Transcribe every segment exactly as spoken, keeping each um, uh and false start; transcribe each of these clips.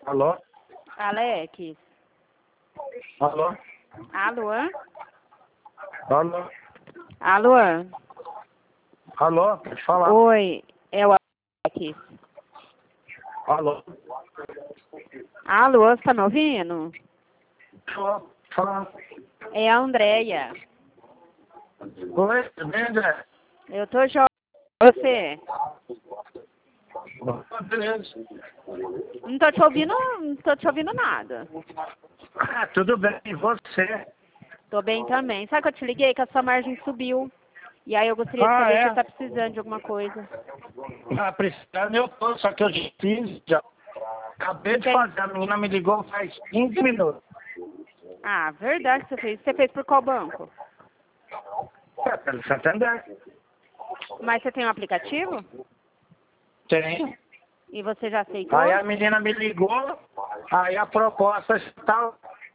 Alô? Alex? Alô? Alô? Alô? Alô? Alô? Pode falar. Oi, é o Alex. Alô? Alô, você tá me ouvindo? Alô? Fala. É a Andréia. Oi, tudo bem, André? Eu tô joia. Você? Ah, beleza. Não tô te ouvindo, não tô te ouvindo nada. Ah, tudo bem, e você? Tô bem também. Sabe que eu te liguei que a sua margem subiu? E aí eu gostaria de Ah, saber se é? você tá precisando de alguma coisa. Ah, precisando eu tô, só que eu já fiz, já. Acabei de Entendi. fazer, a menina me ligou faz quinze minutos. Ah, verdade que você fez. Você fez por qual banco? É, pelo Santander. Mas você tem um aplicativo? Tem. E você já aceitou? Aí a menina me ligou, aí a proposta está.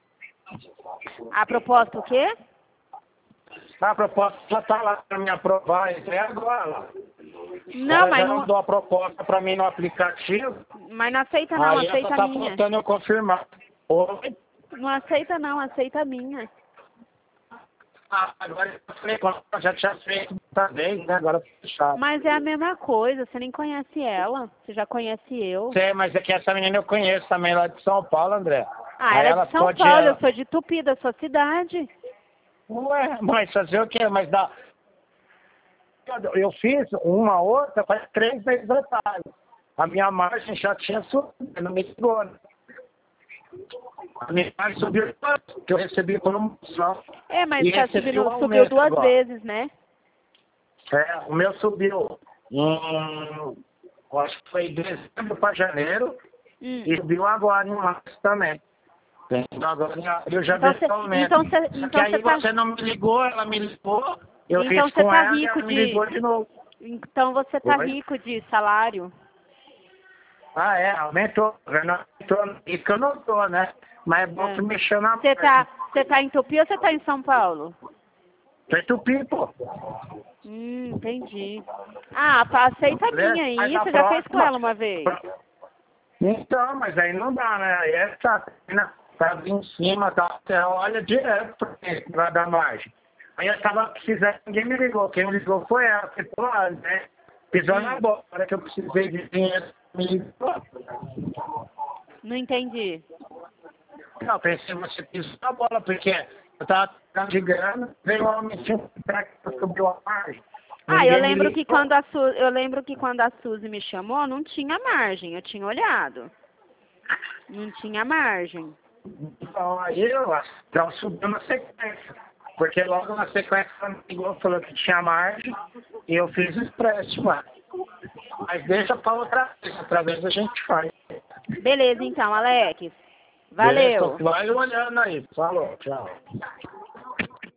A proposta o quê? A proposta já está lá para me aprovar até agora. Não, Ela mas já não, mandou a proposta para mim no aplicativo, mas não aceita não, aí ela aceita a está minha. faltando eu confirmar. Oi? Não aceita não, aceita a minha. Ah, agora eu falei, quando eu já tinha feito muita vez, né? Agora fechado. Mas é a mesma coisa, você nem conhece ela. Você já conhece eu. Sei, mas é que essa menina eu conheço também lá de São Paulo, André. Ah, Aí ela é ela de São ficou de. Paulo, eu sou de Tupi, da sua cidade. Ué, mas fazer o quê? Mas dá. Eu fiz uma outra faz três meses atrás. A minha margem já tinha subido, não me ligou. Né? A minha margem subiu tanto que eu recebi promoção. É, mas E tá recebi subindo, o subiu aumento duas agora. vezes, né? É, o meu subiu em, eu acho que foi de dezembro para janeiro Hum. e subiu agora em março também. Então agora em abril já Então veio você o aumento. então você Só que então você aí tá você não me ligou, ela me ligou, eu então fiz você com tá ela e rico ela me de ligou de novo. então você tá Oi? rico de salário. Ah, é, aumentou. Não aumentou. Isso que eu não tô, né? Mas é bom É. que mexeu na Você tá você tá em Tupi ou você tá em São Paulo? Tô em Tupi, pô. Hum, entendi. Ah, pá, aceita a Beleza? minha Mas aí, a você já fez com próxima... ela uma vez. Então, mas aí não dá, né? Aí essa menina tá em cima, tá? Você olha direto pra mim, pra dar margem. Aí eu tava precisando, ninguém me ligou. Quem me ligou foi ela. Porque, pô, né? Pisou na Hum, bola. Na hora que eu precisei de dinheiro, me ligou. não entendi. Não, pensei, você pisou na bola, porque eu tava ficando de grana, veio um aumentinho pra que subiu a margem. Ah, eu Ninguém me lembro que ligou. quando a Su, eu lembro que quando a Suzy me chamou, não tinha margem, eu tinha olhado. Não tinha margem. Então, aí eu então, subiu na sequência. Porque logo na sequência ela me ligou, falou que tinha margem e eu fiz o empréstimo lá. Mas deixa para outra vez, outra vez a gente faz. Beleza então, Alex. Beleza? Então Valeu. vai olhando aí. Falou, tchau.